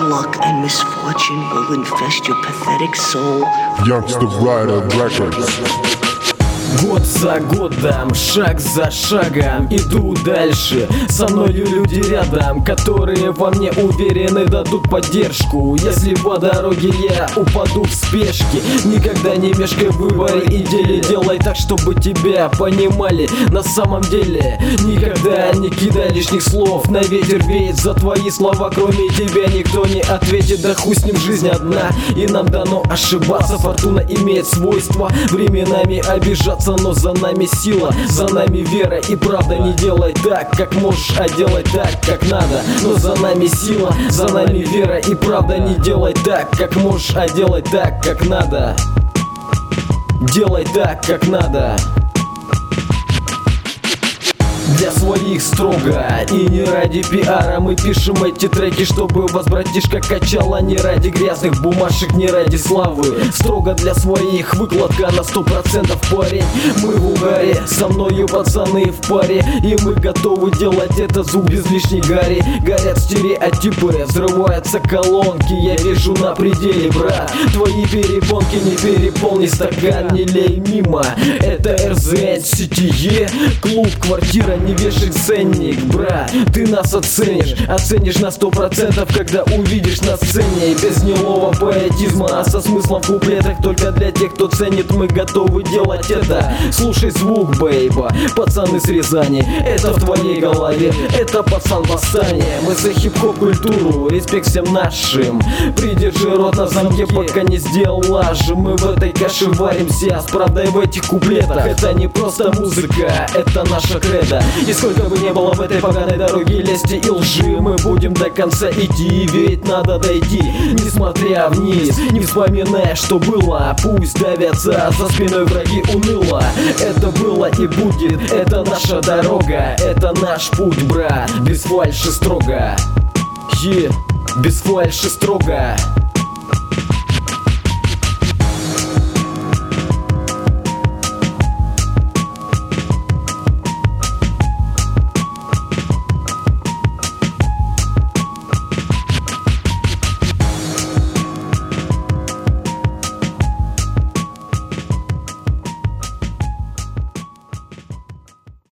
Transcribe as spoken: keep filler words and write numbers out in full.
luck and misfortune will infest your pathetic soul. Youngster Rider Records. Год за годом, шаг за шагом иду дальше. Со мною люди рядом, которые во мне уверены, дадут поддержку. Если по дороге я упаду в спешке, никогда не мешкай в выборе и деле. Делай так, чтобы тебя понимали на самом деле. Никогда не кидай лишних слов, на ветер веет за твои слова. Кроме тебя никто не ответит, да хуй с ним, жизнь одна, и нам дано ошибаться. Фортуна имеет свойство временами обижаться, но за нами сила, за нами вера и правда. Не делай так, как можешь, а делай так, как надо. Но за нами сила, за нами вера и правда. Не делай так, как можешь, а делай так, как надо. Делай так, как надо. Для своих строго и не ради пиара мы пишем эти треки, чтобы вас, братишка, качало. Не ради грязных бумажек, не ради славы. Строго для своих, выкладка на сто процентов, парень. Мы в угаре, со мною пацаны в паре, и мы готовы делать это зуб без лишней гари. Горят стереотипы, взрываются колонки, я вижу на пределе, брат. Твои перепонки не переполни стакан, не лей мимо. Это эр зэ си ти и, клуб, квартира, не вешай ценник, брат. Ты нас оценишь, оценишь на сто процентов, когда увидишь на сцене. И без гнилого поэтизма, а со смыслом в куплетах. Только для тех, кто ценит, мы готовы делать это. Слушай звук, бейба, пацаны с Рязани. Это в твоей голове, это пацан восстание. Мы за хип-хоп культуру, респект всем нашим. Придержи рот на замке, пока не сделал лажи. Мы в этой каше варимся с правдой в этих куплетах. Это не просто музыка, это наша кредо. И сколько бы не было в этой поганой дороге лести и лжи, мы будем до конца идти, ведь надо дойти, несмотря вниз, не вспоминая, что было. Пусть давятся за спиной враги уныло. Это было и будет, это наша дорога, это наш путь, брат, без фальши строго. Е, без фальши строго.